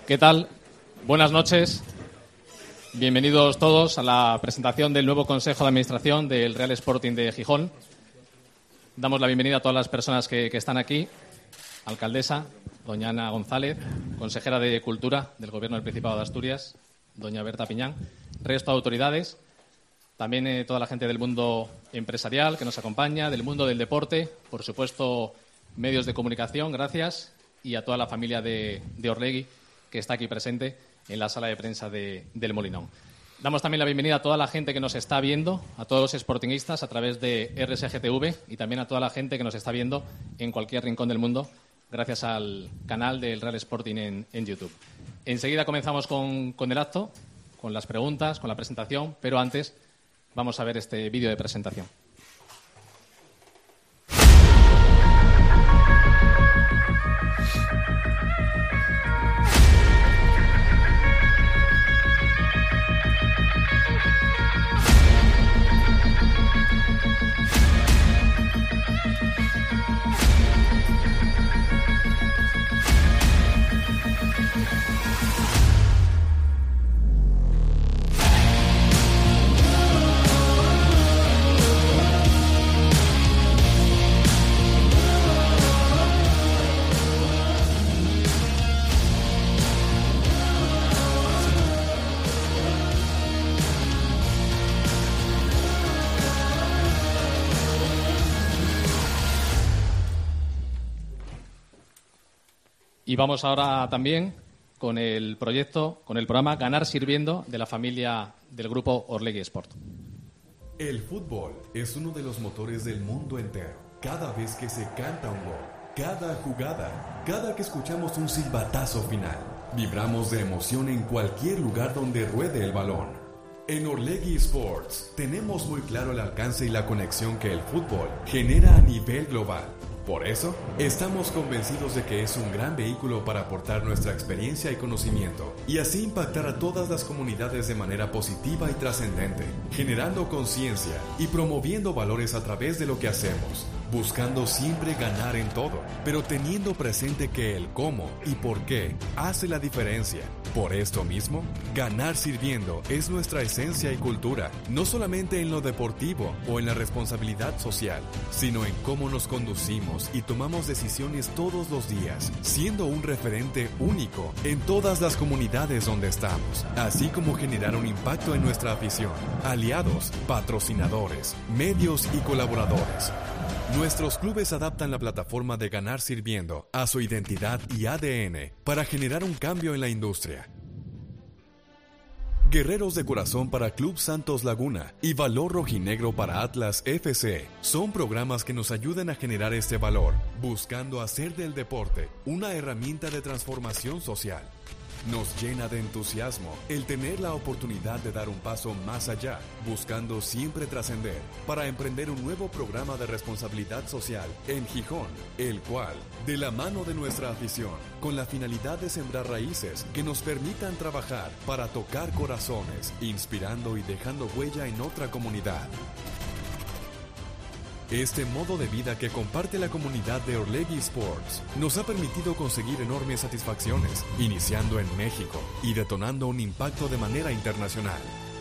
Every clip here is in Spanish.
¿Qué tal? Buenas noches. Bienvenidos todos a la presentación del nuevo Consejo de Administración del Real Sporting de Gijón. Damos la bienvenida a todas las personas que están aquí. Alcaldesa, doña Ana González, consejera de Cultura del Gobierno del Principado de Asturias, doña Berta Piñán, resto de autoridades, también toda la gente del mundo empresarial que nos acompaña, del mundo del deporte, por supuesto, medios de comunicación, gracias, y a toda la familia de Orlegui que está aquí presente en la sala de prensa del Molinón. Damos también la bienvenida a toda la gente que nos está viendo, a todos los sportingistas a través de RSGTV y también a toda la gente que nos está viendo en cualquier rincón del mundo gracias al canal del Real Sporting en YouTube. Enseguida comenzamos con el acto, con las preguntas, con la presentación, pero antes vamos a ver este vídeo de presentación. Y vamos ahora también con el proyecto, con el programa Ganar Sirviendo de la familia del grupo Orlegui Sport. El fútbol es uno de los motores del mundo entero. Cada vez que se canta un gol, cada jugada, cada que escuchamos un silbatazo final, vibramos de emoción en cualquier lugar donde ruede el balón. En Orlegui Sports tenemos muy claro el alcance y la conexión que el fútbol genera a nivel global. Por eso, estamos convencidos de que es un gran vehículo para aportar nuestra experiencia y conocimiento, y así impactar a todas las comunidades de manera positiva y trascendente, generando conciencia y promoviendo valores a través de lo que hacemos, buscando siempre ganar en todo, pero teniendo presente que el cómo y por qué hace la diferencia. Por esto mismo, ganar sirviendo es nuestra esencia y cultura, no solamente en lo deportivo o en la responsabilidad social, sino en cómo nos conducimos y tomamos decisiones todos los días, siendo un referente único en todas las comunidades donde estamos, así como generar un impacto en nuestra afición, aliados, patrocinadores, medios y colaboradores. Nuestros clubes adaptan la plataforma de Ganar Sirviendo a su identidad y ADN para generar un cambio en la industria. Guerreros de Corazón para Club Santos Laguna y Valor Rojinegro para Atlas FC son programas que nos ayudan a generar este valor, buscando hacer del deporte una herramienta de transformación social. Nos llena de entusiasmo el tener la oportunidad de dar un paso más allá, buscando siempre trascender para emprender un nuevo programa de responsabilidad social en Gijón, el cual, de la mano de nuestra afición, con la finalidad de sembrar raíces que nos permitan trabajar para tocar corazones, inspirando y dejando huella en otra comunidad. Este modo de vida que comparte la comunidad de Orlegui Sports nos ha permitido conseguir enormes satisfacciones, iniciando en México y detonando un impacto de manera internacional.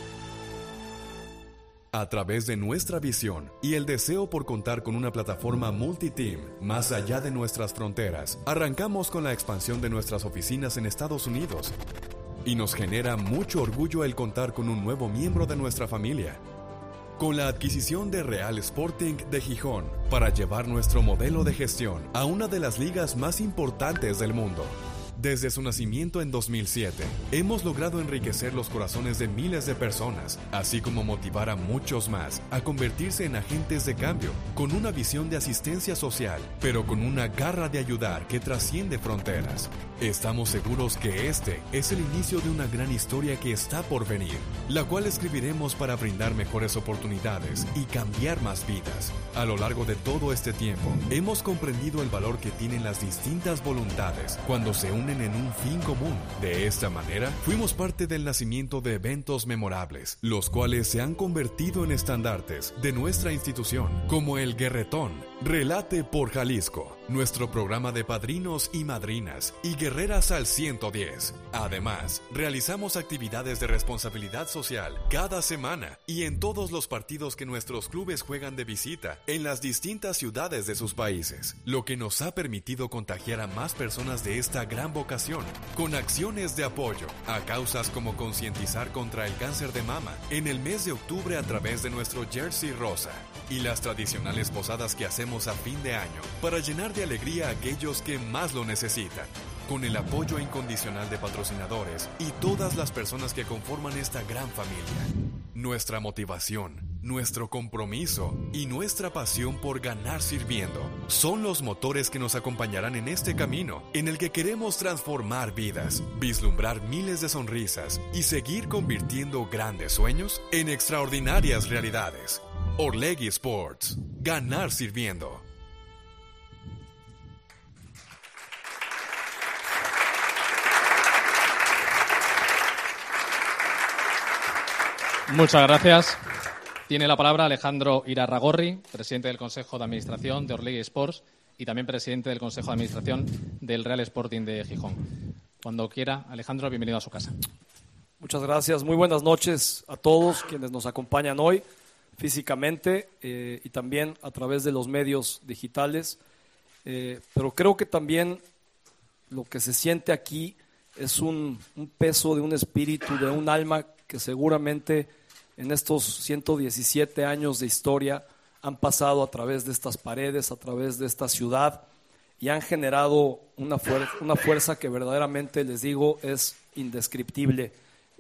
A través de nuestra visión y el deseo por contar con una plataforma multi-team más allá de nuestras fronteras, arrancamos con la expansión de nuestras oficinas en Estados Unidos. Y nos genera mucho orgullo el contar con un nuevo miembro de nuestra familia. Con la adquisición de Real Sporting de Gijón para llevar nuestro modelo de gestión a una de las ligas más importantes del mundo. Desde su nacimiento en 2007, hemos logrado enriquecer los corazones de miles de personas, así como motivar a muchos más a convertirse en agentes de cambio, con una visión de asistencia social, pero con una garra de ayudar que trasciende fronteras. Estamos seguros que este es el inicio de una gran historia que está por venir, la cual escribiremos para brindar mejores oportunidades y cambiar más vidas. A lo largo de todo este tiempo, hemos comprendido el valor que tienen las distintas voluntades cuando se unen en un fin común. De esta manera, fuimos parte del nacimiento de eventos memorables, los cuales se han convertido en estandartes de nuestra institución, como el Guerretón, Relate por Jalisco, nuestro programa de padrinos y madrinas y guerreras al 110. Además, realizamos actividades de responsabilidad social cada semana y en todos los partidos que nuestros clubes juegan de visita en las distintas ciudades de sus países, lo que nos ha permitido contagiar a más personas de esta gran vocación, con acciones de apoyo a causas como concientizar contra el cáncer de mama en el mes de octubre a través de nuestro jersey rosa y las tradicionales posadas que hacemos a fin de año para llenar de alegría a aquellos que más lo necesitan, con el apoyo incondicional de patrocinadores y todas las personas que conforman esta gran familia. Nuestra motivación, nuestro compromiso y nuestra pasión por ganar sirviendo son los motores que nos acompañarán en este camino en el que queremos transformar vidas, vislumbrar miles de sonrisas y seguir convirtiendo grandes sueños en extraordinarias realidades. Orlegui Sports, ganar sirviendo. Muchas gracias. Tiene la palabra Alejandro Irarragorri, presidente del Consejo de Administración de Orlegui Sports y también presidente del Consejo de Administración del Real Sporting de Gijón. Cuando quiera, Alejandro, bienvenido a su casa. Muchas gracias. Muy buenas noches a todos quienes nos acompañan hoy físicamente y también a través de los medios digitales. Pero creo que también lo que se siente aquí es un peso de un espíritu, de un alma que seguramente en estos 117 años de historia han pasado a través de estas paredes, a través de esta ciudad y han generado una fuerza que verdaderamente, les digo, es indescriptible.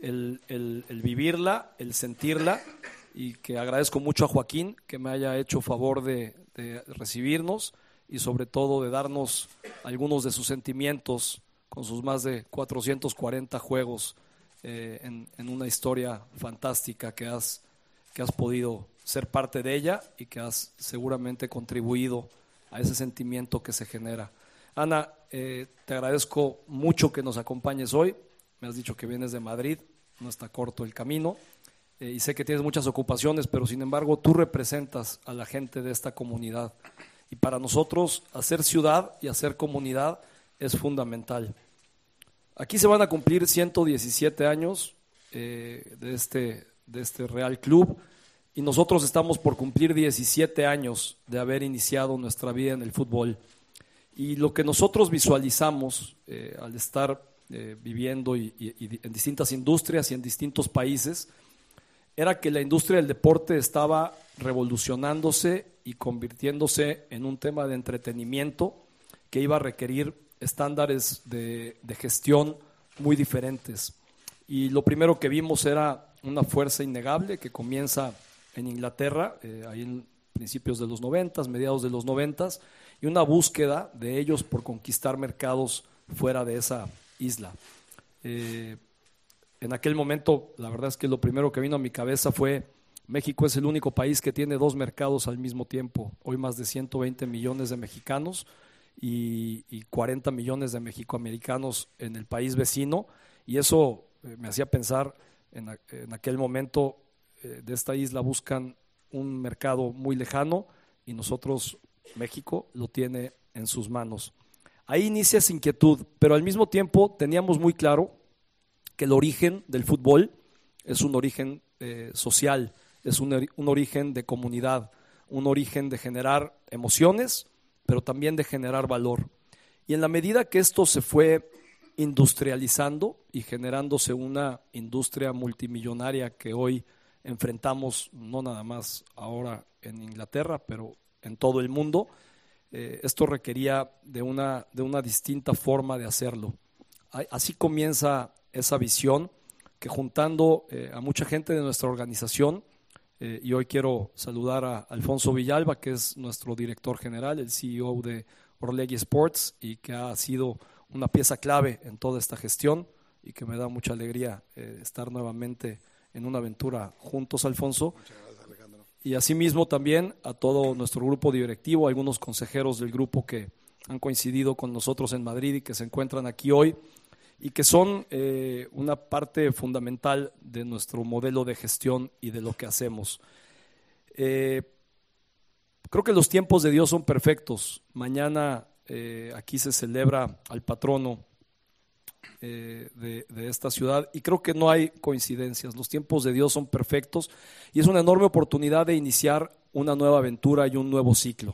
El vivirla, el sentirla, y que agradezco mucho a Joaquín que me haya hecho favor de recibirnos y sobre todo de darnos algunos de sus sentimientos con sus más de 440 juegos en una historia fantástica que has podido ser parte de ella y que has seguramente contribuido a ese sentimiento que se genera. Ana, te agradezco mucho que nos acompañes hoy. Me has dicho que vienes de Madrid, no está corto el camino. Y sé que tienes muchas ocupaciones, pero sin embargo tú representas a la gente de esta comunidad. Y para nosotros hacer ciudad y hacer comunidad es fundamental. Aquí se van a cumplir 117 años de este Real Club y nosotros estamos por cumplir 17 años de haber iniciado nuestra vida en el fútbol. Y lo que nosotros visualizamos al estar viviendo y en distintas industrias y en distintos países era que la industria del deporte estaba revolucionándose y convirtiéndose en un tema de entretenimiento que iba a requerir estándares de gestión muy diferentes. Y lo primero que vimos era una fuerza innegable que comienza en Inglaterra, ahí en principios de los 90, mediados de los 90, y una búsqueda de ellos por conquistar mercados fuera de esa isla. En aquel momento, la verdad es que lo primero que vino a mi cabeza fue: México es el único país que tiene dos mercados al mismo tiempo. Hoy más de 120 millones de mexicanos y 40 millones de mexicoamericanos en el país vecino. Y eso me hacía pensar, en aquel momento de esta isla buscan un mercado muy lejano y nosotros, México, lo tiene en sus manos. Ahí inicia esa inquietud, pero al mismo tiempo teníamos muy claro que el origen del fútbol es un origen social, es un origen de comunidad, un origen de generar emociones, pero también de generar valor. Y en la medida que esto se fue industrializando y generándose una industria multimillonaria que hoy enfrentamos, no nada más ahora en Inglaterra, pero en todo el mundo, esto requería de una distinta forma de hacerlo. Así comienza esa visión que, juntando a mucha gente de nuestra organización, y hoy quiero saludar a Alfonso Villalba, que es nuestro director general, el CEO de Orlegui Sports, y que ha sido una pieza clave en toda esta gestión y que me da mucha alegría estar nuevamente en una aventura juntos, Alfonso. Muchas gracias, Alejandro. Y asimismo también a todo nuestro grupo directivo, algunos consejeros del grupo que han coincidido con nosotros en Madrid y que se encuentran aquí hoy y que son una parte fundamental de nuestro modelo de gestión y de lo que hacemos. Creo que los tiempos de Dios son perfectos. Mañana aquí se celebra al patrono de esta ciudad y creo que no hay coincidencias. Los tiempos de Dios son perfectos y es una enorme oportunidad de iniciar una nueva aventura y un nuevo ciclo.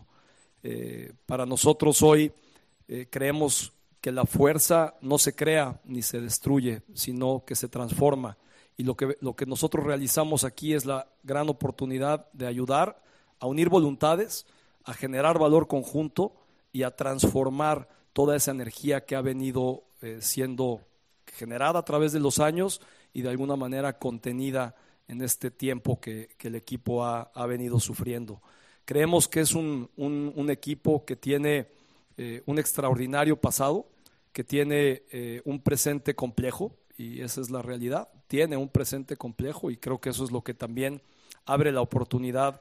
Para nosotros hoy creemos que la fuerza no se crea ni se destruye, sino que se transforma. Y lo que nosotros realizamos aquí es la gran oportunidad de ayudar a unir voluntades, a generar valor conjunto y a transformar toda esa energía que ha venido siendo generada a través de los años y de alguna manera contenida en este tiempo que el equipo ha venido sufriendo. Creemos que es un equipo que tiene un extraordinario pasado, que tiene un presente complejo, y esa es la realidad. Tiene un presente complejo y creo que eso es lo que también abre la oportunidad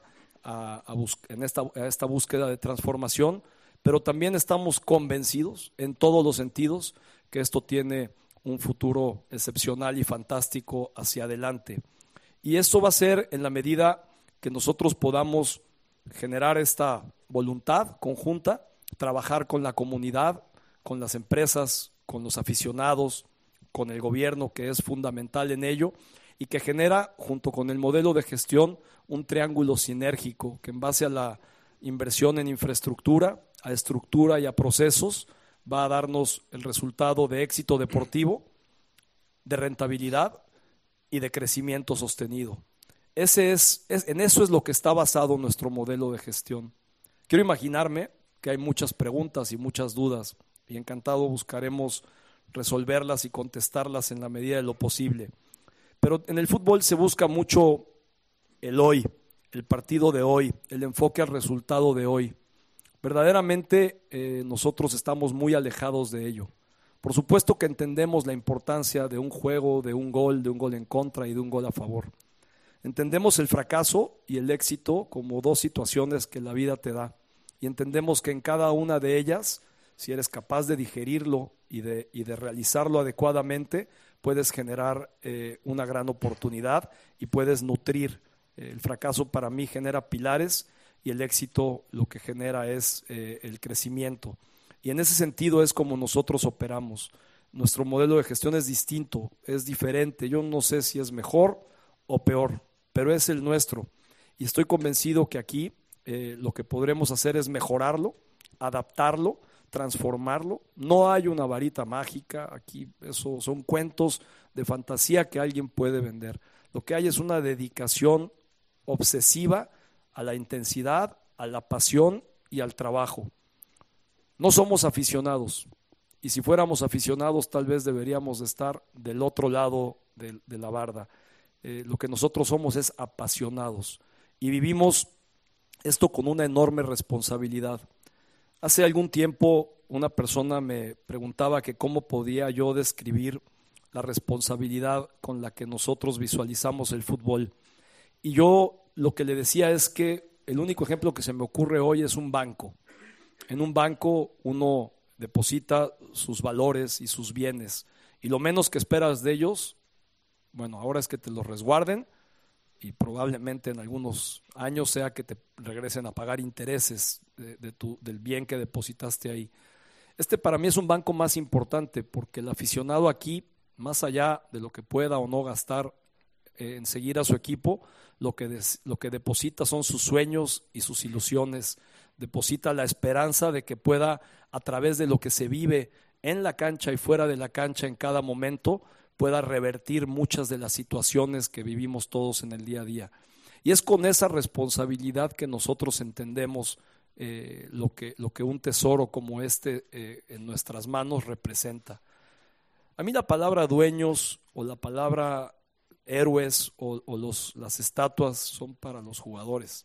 en esta búsqueda de transformación, pero también estamos convencidos en todos los sentidos que esto tiene un futuro excepcional y fantástico hacia adelante. Y esto va a ser en la medida que nosotros podamos generar esta voluntad conjunta, trabajar con la comunidad, con las empresas, con los aficionados, con el gobierno, que es fundamental en ello, y que genera, junto con el modelo de gestión, un triángulo sinérgico que en base a la inversión en infraestructura, a estructura y a procesos, va a darnos el resultado de éxito deportivo, de rentabilidad y de crecimiento sostenido. En eso es lo que está basado nuestro modelo de gestión. Quiero imaginarme que hay muchas preguntas y muchas dudas, y encantado buscaremos resolverlas y contestarlas en la medida de lo posible. Pero en el fútbol se busca mucho el hoy, el partido de hoy, el enfoque al resultado de hoy. Verdaderamente nosotros estamos muy alejados de ello. Por supuesto que entendemos la importancia de un juego, de un gol en contra y de un gol a favor. Entendemos el fracaso y el éxito como dos situaciones que la vida te da. Y entendemos que en cada una de ellas, si eres capaz de digerirlo y de realizarlo adecuadamente, puedes generar una gran oportunidad y puedes nutrir. El fracaso para mí genera pilares y el éxito lo que genera es el crecimiento. Y en ese sentido es como nosotros operamos. Nuestro modelo de gestión es distinto, es diferente. Yo no sé si es mejor o peor, pero es el nuestro. Y estoy convencido que aquí lo que podremos hacer es mejorarlo, adaptarlo, transformarlo. No hay una varita mágica aquí, eso son cuentos de fantasía que alguien puede vender. Lo que hay es una dedicación obsesiva a la intensidad, a la pasión y al trabajo. No somos aficionados, y si fuéramos aficionados tal vez deberíamos de estar del otro lado de la barda. Lo que nosotros somos es apasionados y vivimos esto con una enorme responsabilidad. Hace algún tiempo una persona me preguntaba que cómo podía yo describir la responsabilidad con la que nosotros visualizamos el fútbol. Y yo lo que le decía es que el único ejemplo que se me ocurre hoy es un banco. En un banco uno deposita sus valores y sus bienes y lo menos que esperas de ellos, bueno, ahora es que te los resguarden y probablemente en algunos años sea que te regresen a pagar intereses del bien que depositaste ahí. Este para mí es un banco más importante porque el aficionado aquí, más allá de lo que pueda o no gastar en seguir a su equipo, lo que deposita son sus sueños y sus ilusiones, deposita la esperanza de que pueda, a través de lo que se vive en la cancha y fuera de la cancha en cada momento, pueda revertir muchas de las situaciones que vivimos todos en el día a día. Y es con esa responsabilidad que nosotros entendemos lo que un tesoro como este en nuestras manos representa. A mí la palabra dueños o la palabra héroes o las estatuas son para los jugadores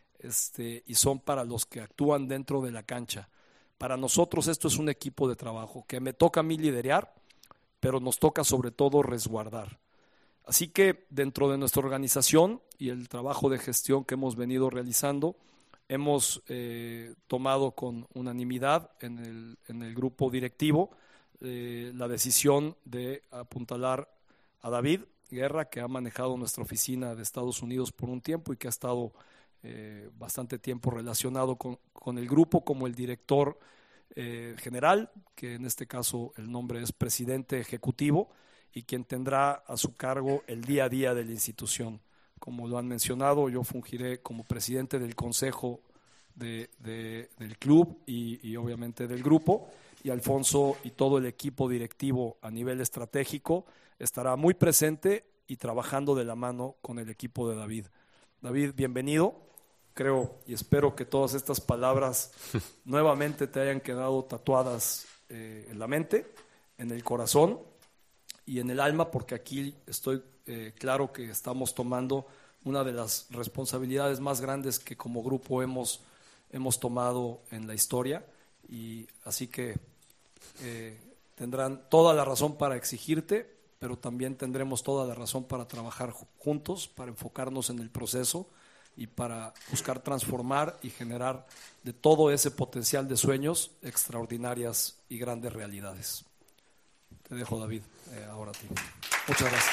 y son para los que actúan dentro de la cancha. Para nosotros esto es un equipo de trabajo que me toca a mí liderar, pero nos toca sobre todo resguardar. Así que dentro de nuestra organización y el trabajo de gestión que hemos venido realizando, hemos tomado con unanimidad en el grupo directivo la decisión de apuntalar a David Guerra, que ha manejado nuestra oficina de Estados Unidos por un tiempo y que ha estado bastante tiempo relacionado con el grupo como el director general, que en este caso el nombre es presidente ejecutivo, y quien tendrá a su cargo el día a día de la institución. Como lo han mencionado, yo fungiré como presidente del consejo del club y obviamente del grupo, y Alfonso y todo el equipo directivo a nivel estratégico estará muy presente y trabajando de la mano con el equipo de David. David, bienvenido. Creo y espero que todas estas palabras nuevamente te hayan quedado tatuadas en la mente, en el corazón y en el alma, porque aquí estoy claro que estamos tomando una de las responsabilidades más grandes que como grupo hemos tomado en la historia, y así que tendrán toda la razón para exigirte, pero también tendremos toda la razón para trabajar juntos, para enfocarnos en el proceso y para buscar transformar y generar de todo ese potencial de sueños extraordinarias y grandes realidades. Te dejo, David, ahora a ti. Muchas gracias.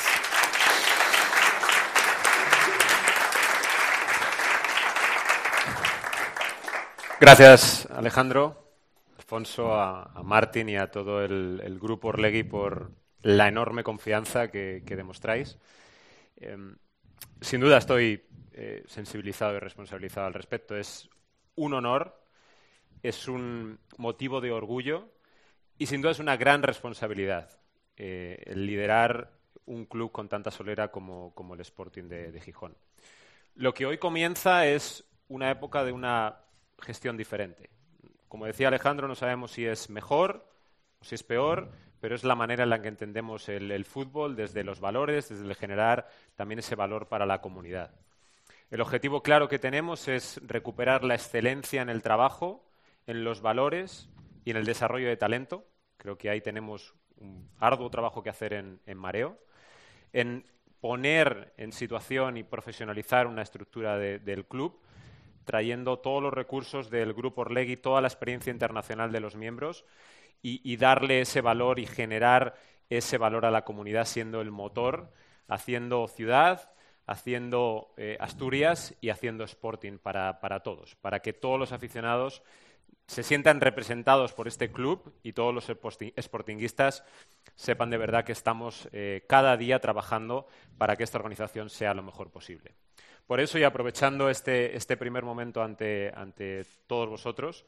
Gracias, Alejandro, Alfonso, a Martín y a todo el grupo Orlegui por la enorme confianza que demostráis. Sin duda estoy sensibilizado y responsabilizado al respecto. Es un honor, es un motivo de orgullo y sin duda es una gran responsabilidad el liderar un club con tanta solera como el Sporting de Gijón. Lo que hoy comienza es una época de una gestión diferente. Como decía Alejandro, no sabemos si es mejor o si es peor, pero es la manera en la que entendemos el fútbol, desde los valores, desde el generar también ese valor para la comunidad. El objetivo claro que tenemos es recuperar la excelencia en el trabajo, en los valores y en el desarrollo de talento. Creo que ahí tenemos un arduo trabajo que hacer en Mareo, en poner en situación y profesionalizar una estructura del club, trayendo todos los recursos del Grupo Orlegui, toda la experiencia internacional de los miembros y darle ese valor y generar ese valor a la comunidad siendo el motor, haciendo ciudad, haciendo Asturias y haciendo Sporting para todos, para que todos los aficionados se sientan representados por este club y todos los sportinguistas sepan de verdad que estamos cada día trabajando para que esta organización sea lo mejor posible. Por eso, y aprovechando este primer momento ante todos vosotros,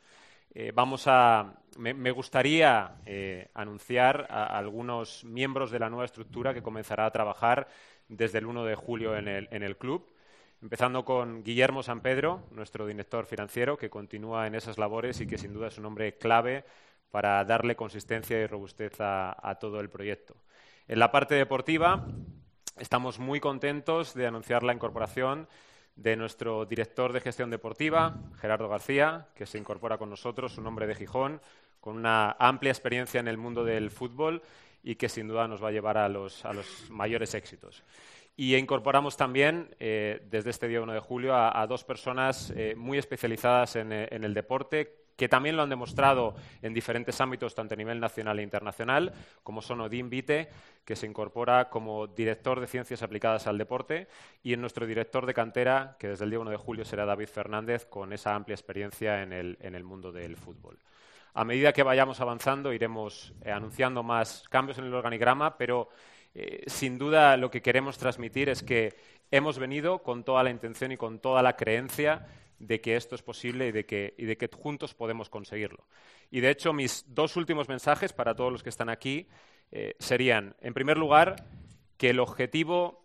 me gustaría anunciar a algunos miembros de la nueva estructura que comenzará a trabajar desde el 1 de julio en el club, empezando con Guillermo San Pedro, nuestro director financiero, que continúa en esas labores y que sin duda es un hombre clave para darle consistencia y robustez a todo el proyecto. En la parte deportiva, estamos muy contentos de anunciar la incorporación de nuestro director de gestión deportiva, Gerardo García, que se incorpora con nosotros, un hombre de Gijón, con una amplia experiencia en el mundo del fútbol y que sin duda nos va a llevar a los mayores éxitos. Y incorporamos también, desde este día 1 de julio, a dos personas muy especializadas en el deporte, que también lo han demostrado en diferentes ámbitos, tanto a nivel nacional e internacional, como son Odín Vite, que se incorpora como director de Ciencias Aplicadas al Deporte, y en nuestro director de cantera, que desde el día 1 de julio será David Fernández, con esa amplia experiencia en el mundo del fútbol. A medida que vayamos avanzando, iremos anunciando más cambios en el organigrama, pero sin duda lo que queremos transmitir es que hemos venido con toda la intención y con toda la creencia de que esto es posible y de que juntos podemos conseguirlo. Y de hecho, mis dos últimos mensajes para todos los que están aquí serían, en primer lugar, que el objetivo,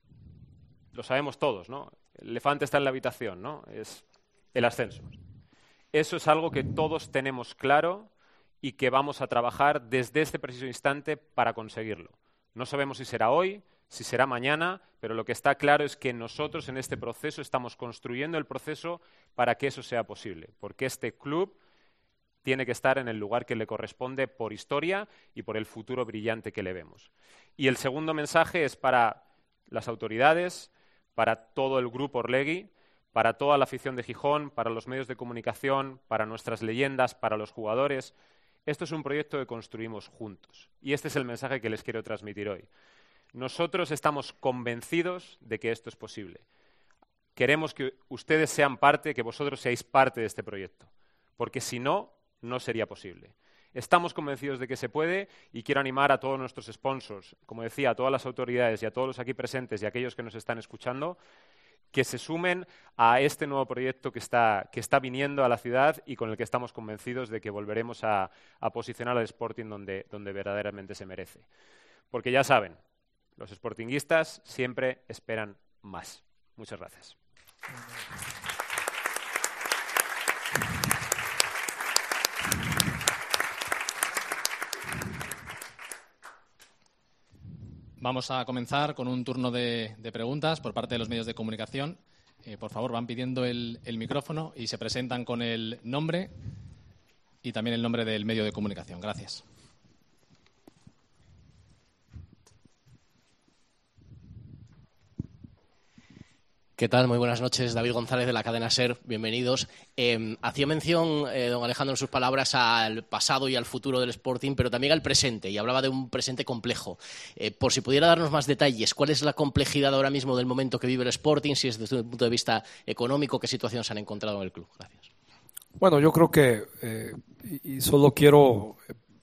lo sabemos todos, ¿no? El elefante está en la habitación, ¿no? Es el ascenso. Eso es algo que todos tenemos claro y que vamos a trabajar desde este preciso instante para conseguirlo. No sabemos si será hoy, si será mañana, pero lo que está claro es que nosotros en este proceso estamos construyendo el proceso para que eso sea posible, porque este club tiene que estar en el lugar que le corresponde por historia y por el futuro brillante que le vemos. Y el segundo mensaje es para las autoridades, para todo el grupo Orlegui, para toda la afición de Gijón, para los medios de comunicación, para nuestras leyendas, para los jugadores. Esto es un proyecto que construimos juntos y este es el mensaje que les quiero transmitir hoy. Nosotros estamos convencidos de que esto es posible. queremos que ustedes sean parte, que vosotros seáis parte de este proyecto, porque si no, no sería posible. Estamos convencidos de que se puede y quiero animar a todos nuestros sponsors, como decía, a todas las autoridades y a todos los aquí presentes y a aquellos que nos están escuchando, que se sumen a este nuevo proyecto que está viniendo a la ciudad y con el que estamos convencidos de que volveremos a posicionar al Sporting donde verdaderamente se merece. Porque ya saben, los sportinguistas siempre esperan más. Muchas gracias. Vamos a comenzar con un turno de preguntas por parte de los medios de comunicación. Por favor, van pidiendo el micrófono y se presentan con el nombre y también el nombre del medio de comunicación. Gracias. ¿Qué tal? Muy buenas noches. David González de la cadena SER. Bienvenidos. Hacía mención, don Alejandro, en sus palabras al pasado y al futuro del Sporting, pero también al presente, y hablaba de un presente complejo. Por si pudiera darnos más detalles, ¿cuál es la complejidad ahora mismo del momento que vive el Sporting? Si es desde un punto de vista económico, ¿qué situaciones han encontrado en el club? Gracias. Bueno, yo creo que, y solo quiero,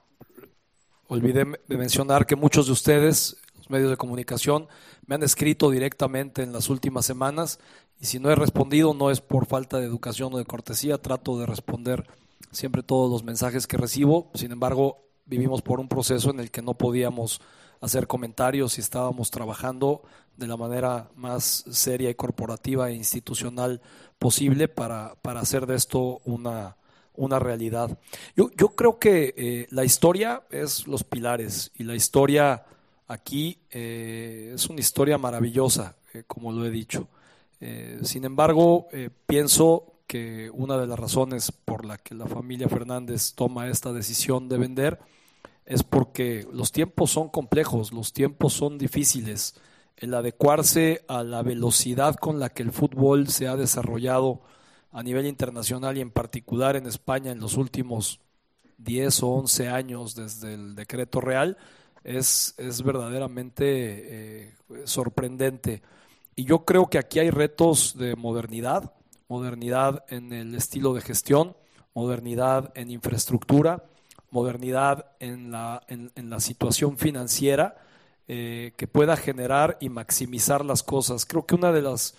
olvidé de mencionar que muchos de ustedes, los medios de comunicación, me han escrito directamente en las últimas semanas y si no he respondido no es por falta de educación o de cortesía, trato de responder siempre todos los mensajes que recibo. Sin embargo, vivimos por un proceso en el que no podíamos hacer comentarios y estábamos trabajando de la manera más seria y corporativa e institucional posible para hacer de esto una realidad. Yo creo que la historia es los pilares y la historia aquí es una historia maravillosa, como lo he dicho. Sin embargo, pienso que una de las razones por la que la familia Fernández toma esta decisión de vender es porque los tiempos son complejos, los tiempos son difíciles. El adecuarse a la velocidad con la que el fútbol se ha desarrollado a nivel internacional y en particular en España en los últimos 10 o 11 años desde el decreto real, es verdaderamente sorprendente. Y yo creo que aquí hay retos de modernidad en el estilo de gestión, modernidad en infraestructura, modernidad en la situación financiera que pueda generar y maximizar las cosas. Creo que una de las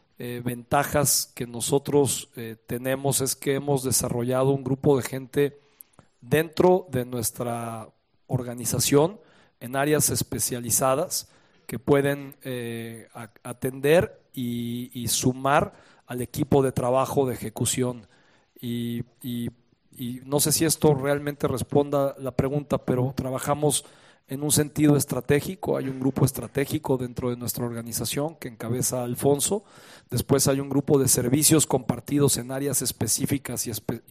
ventajas que nosotros tenemos es que hemos desarrollado un grupo de gente dentro de nuestra organización en áreas especializadas que pueden atender y sumar al equipo de trabajo de ejecución. Y no sé si esto realmente responda la pregunta, pero trabajamos en un sentido estratégico. Hay un grupo estratégico dentro de nuestra organización que encabeza Alfonso. Después hay un grupo de servicios compartidos en áreas específicas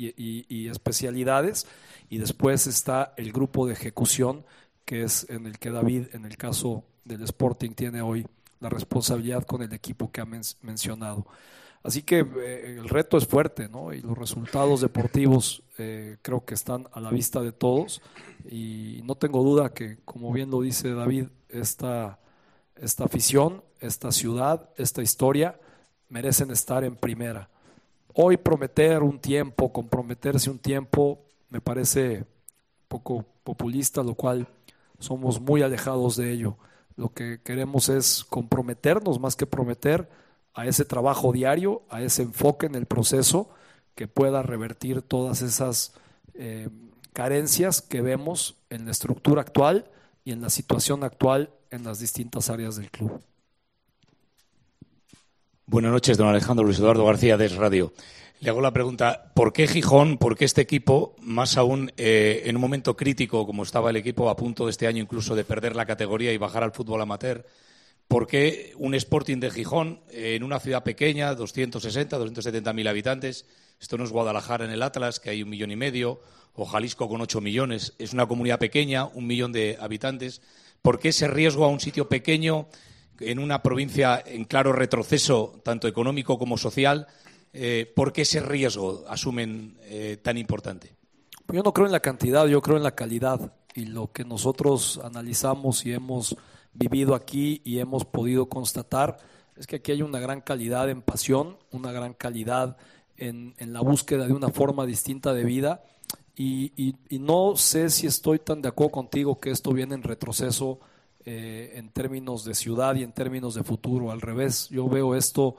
y especialidades. Y después está el grupo de ejecución, que es en el que David, en el caso del Sporting, tiene hoy la responsabilidad con el equipo que ha mencionado. Así que el reto es fuerte, ¿no? Y los resultados deportivos creo que están a la vista de todos y no tengo duda que, como bien lo dice David, esta afición, esta ciudad, esta historia merecen estar en primera. Hoy prometer un tiempo, comprometerse un tiempo, me parece un poco populista, lo cual somos muy alejados de ello. Lo que queremos es comprometernos más que prometer a ese trabajo diario, a ese enfoque en el proceso que pueda revertir todas esas carencias que vemos en la estructura actual y en la situación actual en las distintas áreas del club. Buenas noches, don Alejandro. Luis Eduardo García de Es Radio. Le hago la pregunta, ¿por qué Gijón, por qué este equipo, más aún en un momento crítico como estaba el equipo a punto de este año incluso de perder la categoría y bajar al fútbol amateur? ¿Por qué un Sporting de Gijón en una ciudad pequeña, 260, 270.000 habitantes? Esto no es Guadalajara en el Atlas, que hay 1,5 millones, o Jalisco con 8 millones. Es una comunidad pequeña, 1 millón de habitantes. ¿Por qué ese riesgo a un sitio pequeño, en una provincia en claro retroceso, tanto económico como social? ¿Por qué ese riesgo asumen tan importante? Yo no creo en la cantidad, yo creo en la calidad. Y lo que nosotros analizamos y hemos vivido aquí y hemos podido constatar es que aquí hay una gran calidad en pasión, una gran calidad en la búsqueda de una forma distinta de vida, y no sé si estoy tan de acuerdo contigo que esto viene en retroceso en términos de ciudad y en términos de futuro. Al revés, yo veo esto,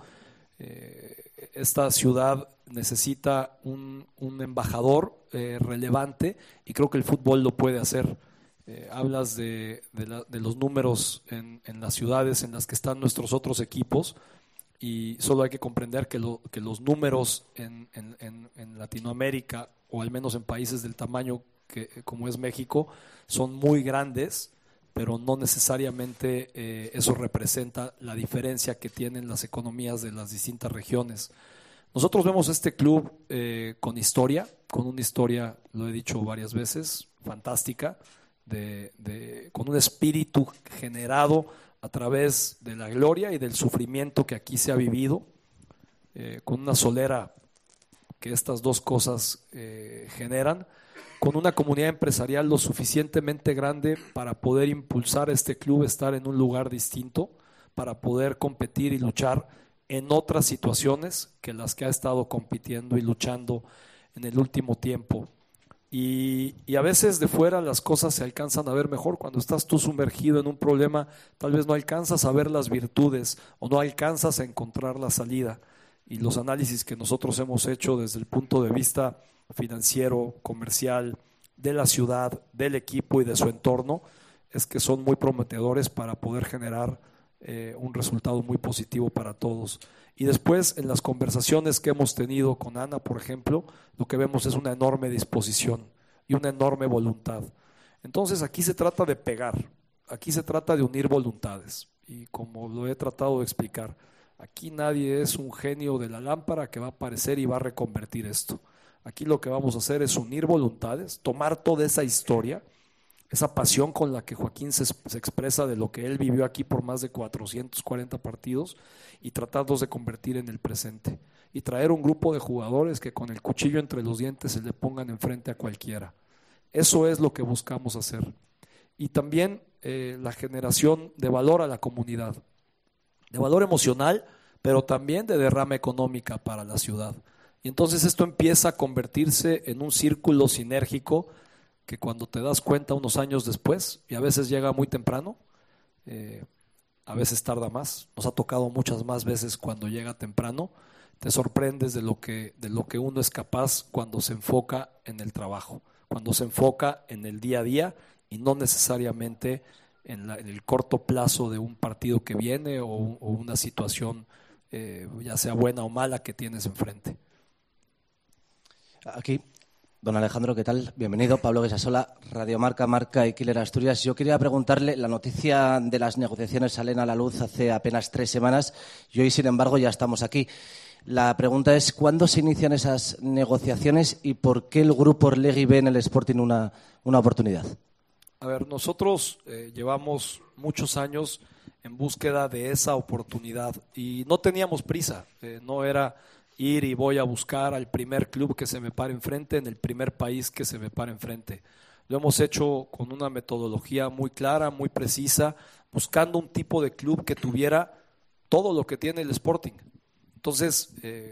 esta ciudad necesita un embajador relevante, y creo que el fútbol lo puede hacer. Hablas de los números en las ciudades en las que están nuestros otros equipos, y solo hay que comprender que los números en Latinoamérica, o al menos en países del tamaño como es México, son muy grandes, pero no necesariamente eso representa la diferencia que tienen las economías de las distintas regiones. Nosotros vemos este club con una historia, lo he dicho varias veces, fantástica, con un espíritu generado a través de la gloria y del sufrimiento que aquí se ha vivido, con una solera que estas dos cosas generan, con una comunidad empresarial lo suficientemente grande para poder impulsar este club a estar en un lugar distinto, para poder competir y luchar en otras situaciones que las que ha estado compitiendo y luchando en el último tiempo. Y a veces de fuera las cosas se alcanzan a ver mejor. Cuando estás tú sumergido en un problema, tal vez no alcanzas a ver las virtudes o no alcanzas a encontrar la salida. Y los análisis que nosotros hemos hecho desde el punto de vista financiero, comercial, de la ciudad, del equipo y de su entorno, es que son muy prometedores para poder generar un resultado muy positivo para todos. Y después, en las conversaciones que hemos tenido con Ana, por ejemplo, lo que vemos es una enorme disposición y una enorme voluntad. Entonces aquí se trata de pegar, aquí se trata de unir voluntades, y como lo he tratado de explicar, aquí nadie es un genio de la lámpara que va a aparecer y va a reconvertir esto. Aquí lo que vamos a hacer es unir voluntades, tomar toda esa historia, esa pasión con la que Joaquín se expresa de lo que él vivió aquí por más de 440 partidos, y tratarlos de convertir en el presente, y traer un grupo de jugadores que con el cuchillo entre los dientes se le pongan enfrente a cualquiera. Eso es lo que buscamos hacer. Y también la generación de valor a la comunidad, de valor emocional, pero también de derrama económica para la ciudad. Y entonces esto empieza a convertirse en un círculo sinérgico que cuando te das cuenta unos años después, y a veces llega muy temprano, a veces tarda más, nos ha tocado muchas más veces cuando llega temprano, te sorprendes de lo que uno es capaz cuando se enfoca en el trabajo, cuando se enfoca en el día a día y no necesariamente en el corto plazo de un partido que viene o una situación ya sea buena o mala que tienes enfrente. Aquí, don Alejandro, ¿qué tal? Bienvenido. Pablo Guesasola, Radio Marca y Killer Asturias. Yo quería preguntarle, la noticia de las negociaciones salen a la luz hace apenas 3 semanas y hoy, sin embargo, ya estamos aquí. La pregunta es, ¿cuándo se inician esas negociaciones y por qué el grupo Orlegui ve en el Sporting una oportunidad? A ver, nosotros llevamos muchos años en búsqueda de esa oportunidad y no teníamos prisa, no era ir y voy a buscar al primer club que se me pare enfrente, en el primer país que se me pare enfrente. Lo hemos hecho con una metodología muy clara, muy precisa, buscando un tipo de club que tuviera todo lo que tiene el Sporting. Entonces,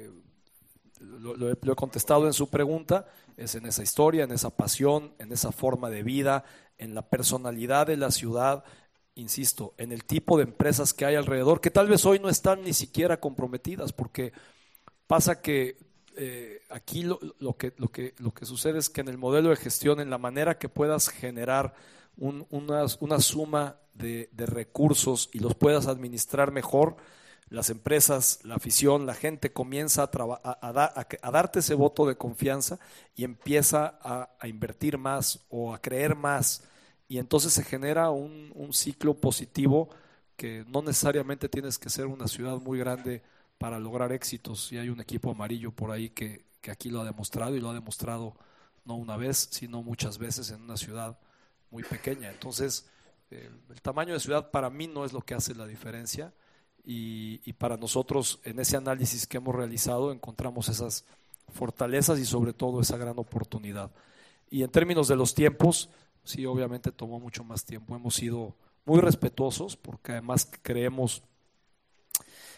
lo he contestado en su pregunta, es en esa historia, en esa pasión, en esa forma de vida, en la personalidad de la ciudad, insisto, en el tipo de empresas que hay alrededor, que tal vez hoy no están ni siquiera comprometidas, porque pasa que aquí lo que sucede es que en el modelo de gestión, en la manera que puedas generar una suma de recursos y los puedas administrar mejor, las empresas, la afición, la gente comienza a darte ese voto de confianza y empieza a invertir más o a creer más, y entonces se genera un ciclo positivo que no necesariamente tienes que ser una ciudad muy grande para lograr éxitos. Y hay un equipo amarillo por ahí que aquí lo ha demostrado, y lo ha demostrado no una vez, sino muchas veces en una ciudad muy pequeña. Entonces, el tamaño de ciudad para mí no es lo que hace la diferencia, y para nosotros en ese análisis que hemos realizado encontramos esas fortalezas y sobre todo esa gran oportunidad. Y en términos de los tiempos, sí, obviamente tomó mucho más tiempo. Hemos sido muy respetuosos porque además creemos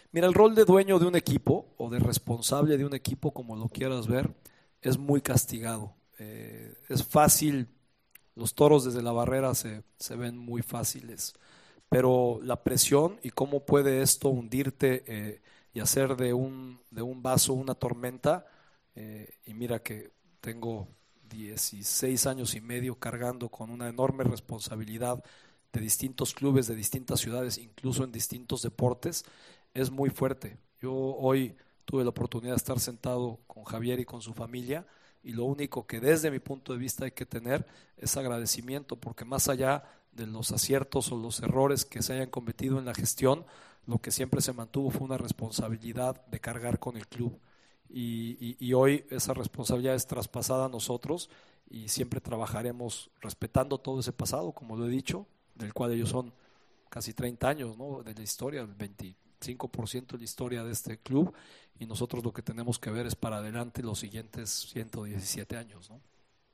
Mira, el rol de dueño de un equipo o de responsable de un equipo, como lo quieras ver, es muy castigado. Es fácil, los toros desde la barrera se ven muy fáciles, pero la presión y cómo puede esto hundirte y hacer de un vaso una tormenta, y mira que tengo 16 años y medio cargando con una enorme responsabilidad de distintos clubes, de distintas ciudades, incluso en distintos deportes, es muy fuerte. Yo hoy tuve la oportunidad de estar sentado con Javier y con su familia, y lo único que desde mi punto de vista hay que tener es agradecimiento, porque más allá de los aciertos o los errores que se hayan cometido en la gestión, lo que siempre se mantuvo fue una responsabilidad de cargar con el club. Y hoy esa responsabilidad es traspasada a nosotros, y siempre trabajaremos respetando todo ese pasado, como lo he dicho, del cual ellos son casi 30 años, ¿no?, de la historia, el 25% de la historia de este club, y nosotros lo que tenemos que ver es para adelante los siguientes 117 años, ¿no?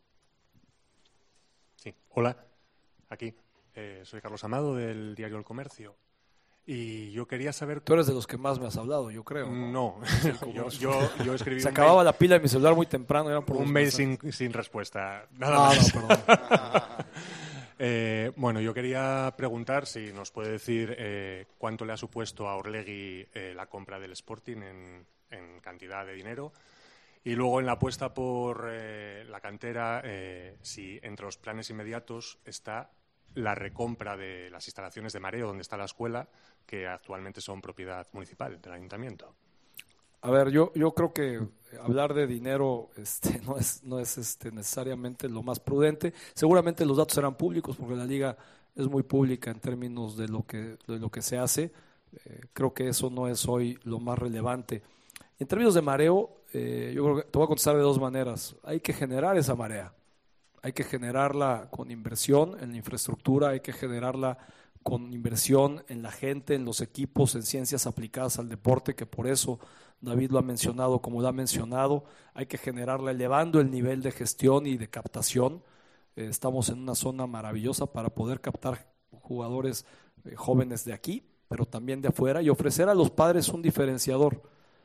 Sí, hola, aquí soy Carlos Amado del diario El Comercio, y yo quería saber... Tú eres de los que más me has hablado, yo creo. No, yo escribí se acababa la pila de mi celular muy temprano. Eran por un mail sin respuesta, nada más. No, perdón. Bueno, yo quería preguntar si nos puede decir cuánto le ha supuesto a Orlegui la compra del Sporting en cantidad de dinero, y luego en la apuesta por la cantera, si entre los planes inmediatos está la recompra de las instalaciones de Mareo, donde está la escuela, que actualmente son propiedad municipal del ayuntamiento. A ver, yo creo que hablar de dinero no es necesariamente lo más prudente. Seguramente los datos serán públicos, porque la liga es muy pública en términos de lo que se hace. Creo que eso no es hoy lo más relevante. En términos de mareo, yo creo que te voy a contestar de dos maneras. Hay que generar esa marea. Hay que generarla con inversión en la infraestructura, hay que generarla con inversión en la gente, en los equipos, en ciencias aplicadas al deporte, que por eso David lo ha mencionado como lo ha mencionado. Hay que generarla elevando el nivel de gestión y de captación. Estamos en una zona maravillosa para poder captar jugadores jóvenes de aquí, pero también de afuera, y ofrecer a los padres un diferenciador.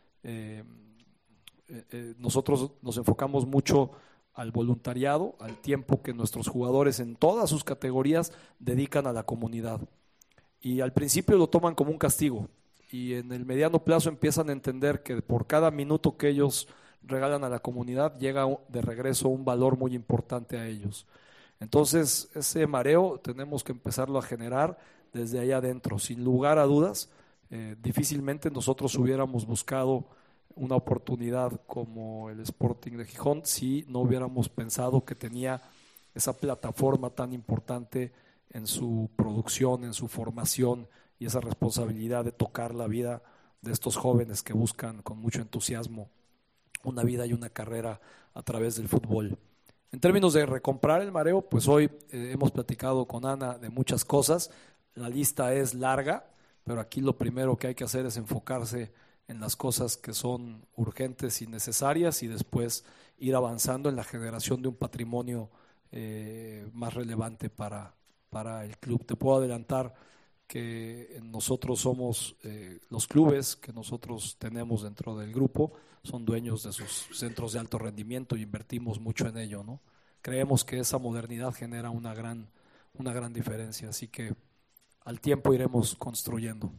Nosotros nos enfocamos mucho al voluntariado, al tiempo que nuestros jugadores en todas sus categorías dedican a la comunidad. Y al principio lo toman como un castigo, y en el mediano plazo empiezan a entender que por cada minuto que ellos regalan a la comunidad llega de regreso un valor muy importante a ellos. Entonces ese mareo tenemos que empezarlo a generar desde ahí adentro. Sin lugar a dudas, difícilmente nosotros hubiéramos buscado una oportunidad como el Sporting de Gijón si no hubiéramos pensado que tenía esa plataforma tan importante en su producción, en su formación, y esa responsabilidad de tocar la vida de estos jóvenes que buscan con mucho entusiasmo una vida y una carrera a través del fútbol. En términos de recomprar el mareo, pues hoy hemos platicado con Ana de muchas cosas. La lista es larga, pero aquí lo primero que hay que hacer es enfocarse en las cosas que son urgentes y necesarias, y después ir avanzando en la generación de un patrimonio más relevante para el club. Te puedo adelantar que nosotros somos los clubes que nosotros tenemos dentro del grupo son dueños de sus centros de alto rendimiento y invertimos mucho en ello, ¿no? Creemos que esa modernidad genera una gran diferencia, así que al tiempo iremos construyendo.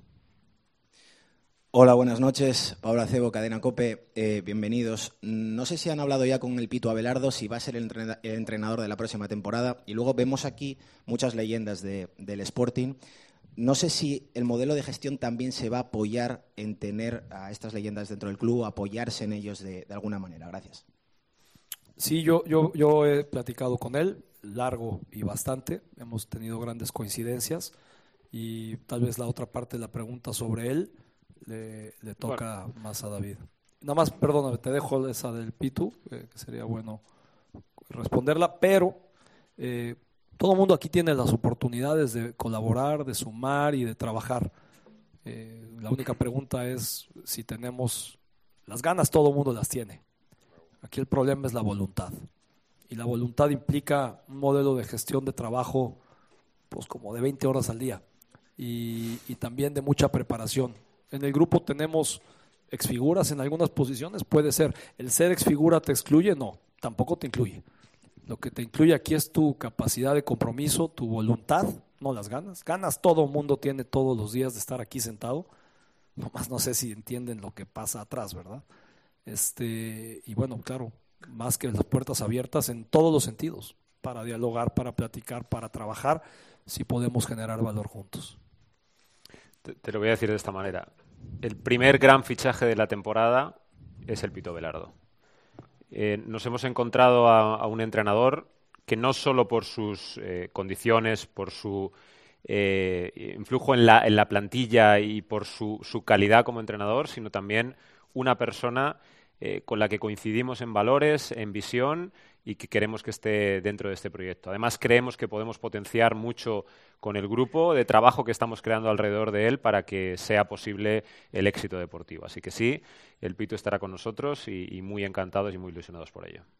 Hola, buenas noches. Pablo Acebo, Cadena COPE, bienvenidos. No sé si han hablado ya con el Pitu Abelardo, si va a ser el entrenador de la próxima temporada. Y luego vemos aquí muchas leyendas del Sporting. No sé si el modelo de gestión también se va a apoyar en tener a estas leyendas dentro del club, apoyarse en ellos de alguna manera. Gracias. Sí, yo he platicado con él, largo y bastante. Hemos tenido grandes coincidencias, y tal vez la otra parte de la pregunta sobre él le toca más a David. Nada más, perdóname, te dejo esa del Pitu, que sería bueno responderla, pero todo el mundo aquí tiene las oportunidades de colaborar, de sumar y de trabajar. La única pregunta es si tenemos las ganas. Todo el mundo las tiene. Aquí el problema es la voluntad, y la voluntad implica un modelo de gestión de trabajo pues como de 20 horas al día, y también de mucha preparación. En el grupo tenemos exfiguras en algunas posiciones, puede ser. ¿El ser exfigura te excluye? No, tampoco te incluye. Lo que te incluye aquí es tu capacidad de compromiso, tu voluntad, no las ganas. Ganas todo el mundo tiene todos los días de estar aquí sentado. Nomás no sé si entienden lo que pasa atrás, ¿verdad? Y bueno, claro, más que las puertas abiertas en todos los sentidos, para dialogar, para platicar, para trabajar, si podemos generar valor juntos. Te lo voy a decir de esta manera. El primer gran fichaje de la temporada es el Pito Abelardo. Nos hemos encontrado a un entrenador que no solo por sus condiciones, por su influjo en la plantilla y por su calidad como entrenador, sino también una persona con la que coincidimos en valores, en visión y que queremos que esté dentro de este proyecto. Además, creemos que podemos potenciar mucho con el grupo de trabajo que estamos creando alrededor de él para que sea posible el éxito deportivo. Así que sí, el Pito estará con nosotros y muy encantados y muy ilusionados por ello.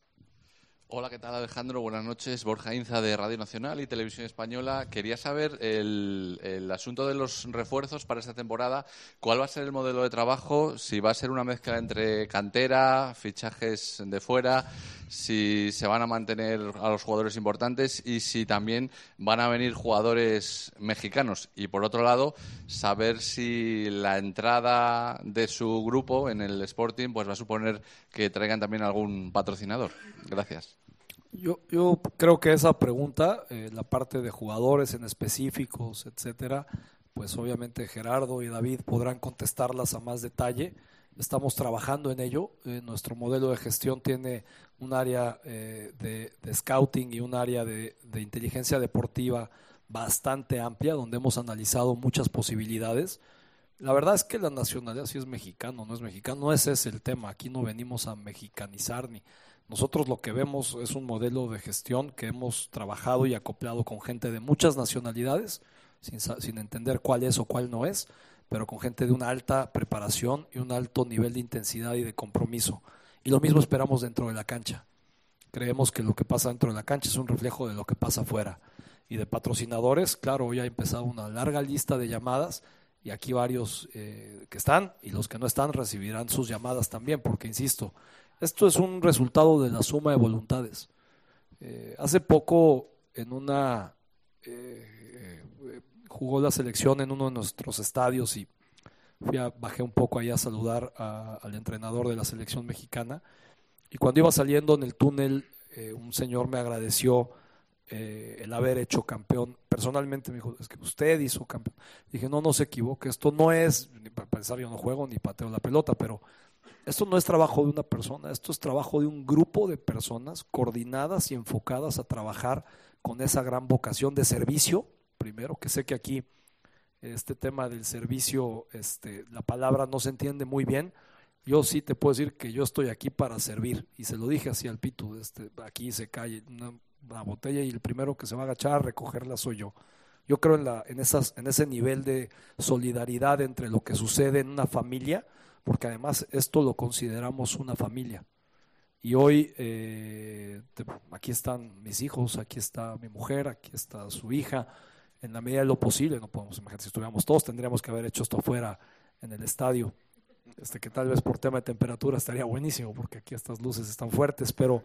Hola, ¿qué tal, Alejandro? Buenas noches. Borja Inza, de Radio Nacional y Televisión Española. Quería saber el asunto de los refuerzos para esta temporada. ¿Cuál va a ser el modelo de trabajo? Si va a ser una mezcla entre cantera, fichajes de fuera, si se van a mantener a los jugadores importantes y si también van a venir jugadores mexicanos. Y por otro lado, saber si la entrada de su grupo en el Sporting pues va a suponer que traigan también algún patrocinador. Gracias. Yo creo que esa pregunta, la parte de jugadores en específicos, etcétera, pues obviamente Gerardo y David podrán contestarlas a más detalle. Estamos trabajando en ello. Nuestro modelo de gestión tiene un área de scouting y un área de inteligencia deportiva bastante amplia, donde hemos analizado muchas posibilidades. La verdad es que la nacionalidad sí es mexicano, no es mexicano, no ese es el tema. Aquí no venimos a mexicanizar ni... Nosotros lo que vemos es un modelo de gestión que hemos trabajado y acoplado con gente de muchas nacionalidades, sin entender cuál es o cuál no es, pero con gente de una alta preparación y un alto nivel de intensidad y de compromiso. Y lo mismo esperamos dentro de la cancha. Creemos que lo que pasa dentro de la cancha es un reflejo de lo que pasa afuera. Y de patrocinadores, claro, hoy ha empezado una larga lista de llamadas y aquí varios que están y los que no están recibirán sus llamadas también, porque insisto, esto es un resultado de la suma de voluntades. Hace poco jugó la selección en uno de nuestros estadios y bajé un poco ahí a saludar al entrenador de la selección mexicana, y cuando iba saliendo en el túnel un señor me agradeció el haber hecho campeón. Personalmente me dijo, es que usted hizo campeón. Dije, no se equivoque, esto no es, ni para pensar, yo no juego ni pateo la pelota, pero esto no es trabajo de una persona, esto es trabajo de un grupo de personas coordinadas y enfocadas a trabajar con esa gran vocación de servicio. Primero, que sé que aquí este tema del servicio, la palabra no se entiende muy bien. Yo sí te puedo decir que yo estoy aquí para servir, y se lo dije así al Pito, aquí se cae una botella y el primero que se va a agachar a recogerla soy yo. Yo creo en ese nivel de solidaridad entre lo que sucede en una familia, porque además esto lo consideramos una familia. Y hoy aquí están mis hijos, aquí está mi mujer, aquí está su hija. En la medida de lo posible, no podemos imaginar, si estuviéramos todos, tendríamos que haber hecho esto afuera en el estadio. Que tal vez por tema de temperatura estaría buenísimo, porque aquí estas luces están fuertes, pero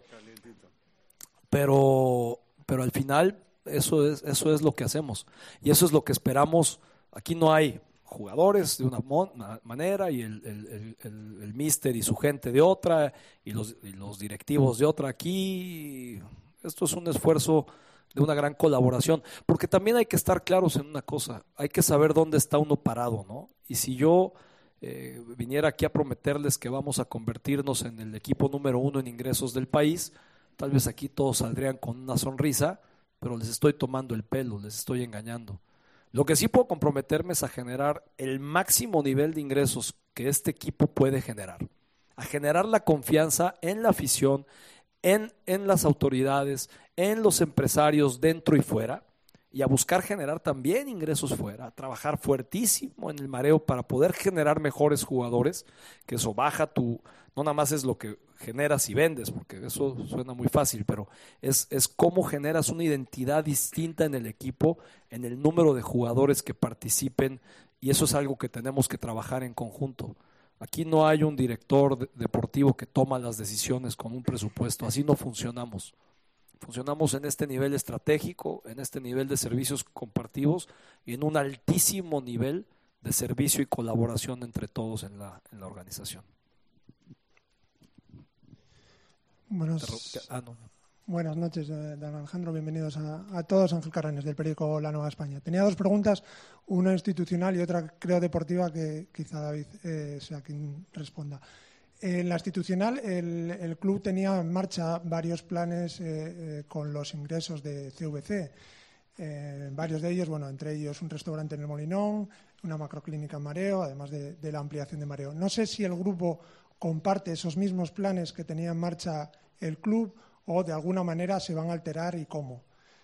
al final eso es lo que hacemos y eso es lo que esperamos. Aquí no hay jugadores de una manera y el míster y su gente de otra y los directivos de otra. Aquí esto es un esfuerzo de una gran colaboración, porque también hay que estar claros en una cosa, hay que saber dónde está uno parado, ¿no? Y si yo viniera aquí a prometerles que vamos a convertirnos en el equipo número 1 en ingresos del país, tal vez aquí todos saldrían con una sonrisa, pero les estoy tomando el pelo, les estoy engañando. Lo que sí puedo comprometerme es a generar el máximo nivel de ingresos que este equipo puede generar, a generar la confianza en la afición, en las autoridades, en los empresarios dentro y fuera, y a buscar generar también ingresos fuera, a trabajar fuertísimo en el mareo para poder generar mejores jugadores, que eso baja no nada más es lo que generas y vendes, porque eso suena muy fácil, pero es cómo generas una identidad distinta en el equipo, en el número de jugadores que participen, y eso es algo que tenemos que trabajar en conjunto. Aquí no hay un director deportivo que toma las decisiones con un presupuesto, así no funcionamos. Funcionamos en este nivel estratégico, en este nivel de servicios compartidos y en un altísimo nivel de servicio y colaboración entre todos en la organización. Buenas noches, don Alejandro. Bienvenidos a todos. Ángel Carrenes, del periódico La Nueva España. Tenía dos preguntas, una institucional y otra, creo, deportiva, que quizá David sea quien responda. En la institucional, el club tenía en marcha varios planes con los ingresos de CVC. Varios de ellos, entre ellos un restaurante en el Molinón, una macroclínica en Mareo, además de la ampliación de Mareo. No sé si el grupo comparte esos mismos planes que tenía en marcha el club o de alguna manera se van a alterar y cómo.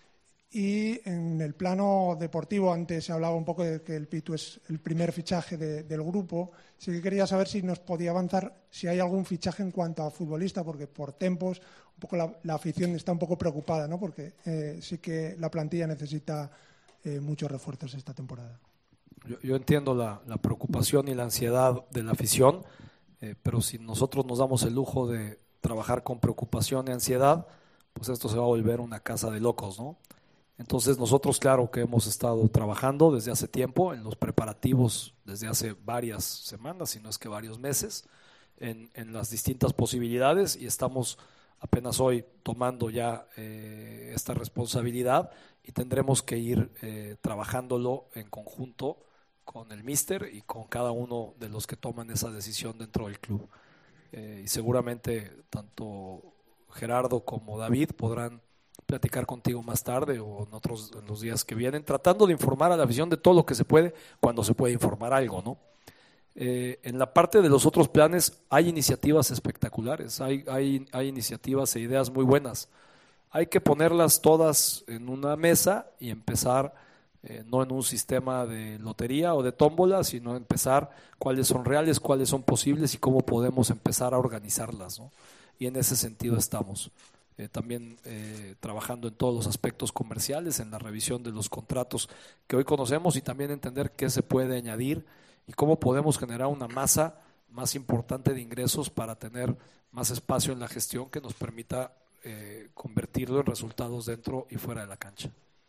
Y en el plano deportivo, antes se hablaba un poco de que el Pitu es el primer fichaje del grupo. Sí que quería saber si nos podía avanzar, si hay algún fichaje en cuanto a futbolista, porque por tiempos un poco la afición está un poco preocupada, ¿no? Porque sí que la plantilla necesita muchos refuerzos esta temporada. Yo entiendo la preocupación y la ansiedad de la afición, pero si nosotros nos damos el lujo de trabajar con preocupación y ansiedad, pues esto se va a volver una casa de locos, ¿no? Entonces nosotros, claro que hemos estado trabajando desde hace tiempo en los preparativos, desde hace varias semanas, si no es que varios meses, en las distintas posibilidades, y estamos apenas hoy tomando ya esta responsabilidad y tendremos que ir trabajándolo en conjunto con el míster y con cada uno de los que toman esa decisión dentro del club. Y seguramente tanto Gerardo como David podrán platicar contigo más tarde o en los días que vienen, tratando de informar a la afición de todo lo que se puede cuando se puede informar algo, ¿no? En la parte de los otros planes hay iniciativas espectaculares, hay iniciativas e ideas muy buenas. Hay que ponerlas todas en una mesa y empezar, no en un sistema de lotería o de tómbola, sino empezar cuáles son reales, cuáles son posibles y cómo podemos empezar a organizarlas, ¿no? Y en ese sentido estamos. También trabajando en todos los aspectos comerciales, en la revisión de los contratos que hoy conocemos y también entender qué se puede añadir y cómo podemos generar una masa más importante de ingresos para tener más espacio en la gestión que nos permita convertirlo en resultados dentro y fuera de la cancha.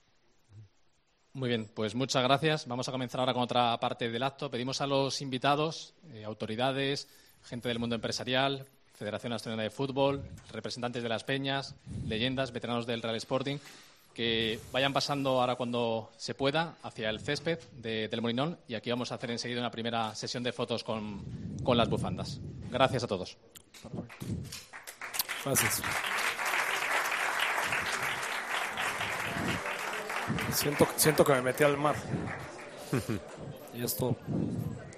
Muy bien, pues muchas gracias. Vamos a comenzar ahora con otra parte del acto. Pedimos a los invitados, autoridades, gente del mundo empresarial, Federación Asturiana de Fútbol, representantes de las peñas, leyendas, veteranos del Real Sporting, que vayan pasando ahora cuando se pueda hacia el césped del Molinón, y aquí vamos a hacer enseguida una primera sesión de fotos con las bufandas. Gracias a todos. Gracias. Siento que me metí al mar. Y esto...